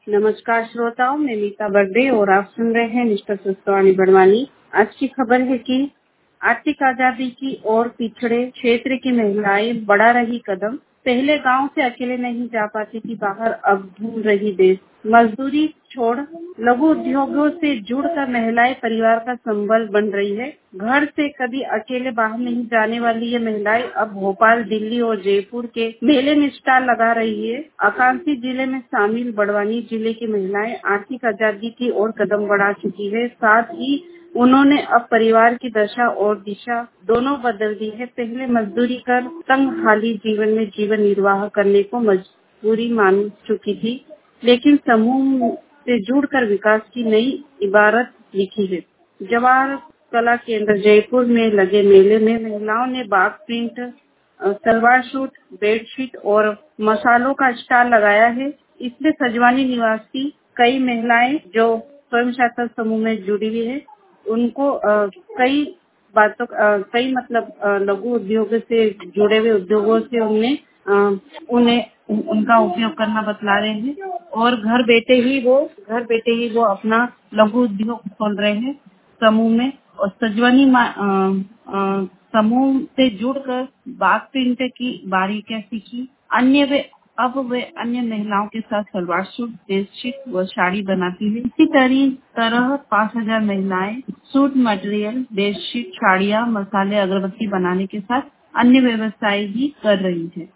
नमस्कार श्रोताओं, मैं मीता बर्दे और आप सुन रहे हैं मिस्टर सुस्तवानी बड़वानी। आज की खबर है कि आर्थिक आजादी की ओर पिछड़े क्षेत्र की महिलाएं बढ़ा रही कदम। पहले गांव से अकेले नहीं जा पाती थी बाहर, अब घूम रही देश। मजदूरी छोड़ लघु उद्योगों से जुड़कर महिलाएं परिवार का संबल बन रही है। घर से कभी अकेले बाहर नहीं जाने वाली ये महिलाएं अब भोपाल, दिल्ली और जयपुर के मेले में स्टॉल लगा रही है। आकांक्षी जिले में शामिल बड़वानी जिले की महिलाएं आर्थिक आजादी की ओर कदम बढ़ा चुकी है। साथ ही उन्होंने अब परिवार की दशा और दिशा दोनों बदल दी है। पहले मजदूरी कर तंगहाली जीवन में जीवन निर्वाह करने को मजबूरी मान चुकी थी, लेकिन समूह से जुड़कर विकास की नई इबारत लिखी है। जवाहर कला केंद्र जयपुर में लगे मेले में महिलाओं ने Bagh print, salwar suit, bedsheet और मसालों का स्टॉल लगाया है। इसमें सजवानी निवासी कई महिलाएं जो स्वयं सहायता समूह में जुड़ी हुई है, उनको कई लघु उद्योग से जुड़े हुए उद्योगों से उन्हें उनका उपयोग करना बतला रहे हैं और घर बैठे ही वो अपना लघु उद्योग खोल रहे हैं समूह में। और समूह से जुड़कर बाग प्रिंट की बारीकियां सीखी। अब वे अन्य महिलाओं के साथ सलवार सूट, बेडशीट व साड़ी बनाती है। इसी तरह 5,000 महिलाएं सूट मटेरियल, बेडशीट, साड़ियां, मसाले, अगरबत्ती बनाने के साथ अन्य व्यवसाय भी कर रही है।